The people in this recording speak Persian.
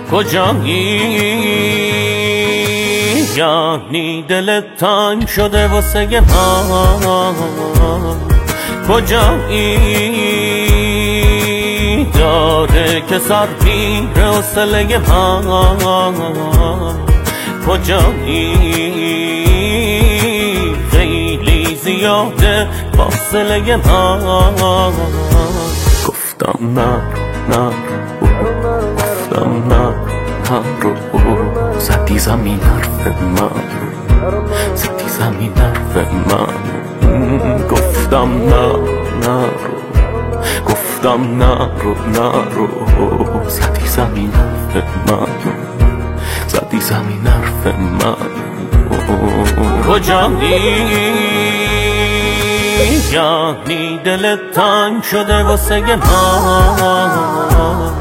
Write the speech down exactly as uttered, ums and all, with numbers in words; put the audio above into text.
کجایی؟ یعنی دلت تنگ شده واسه من. کجایی؟ داره که سر میره حوصله من. کجایی؟ خیلی زیاده فاصله من. گفتم نه نه گفتم نه نرو، زدی زمین حرف من، زدی زمین حرف من. گفتم نه نرو، گفتم نرو نرو، زدی زمین حرف من، زدی زمین حرف من. کجایی؟ یعنی دلت تنگ شده واسه من.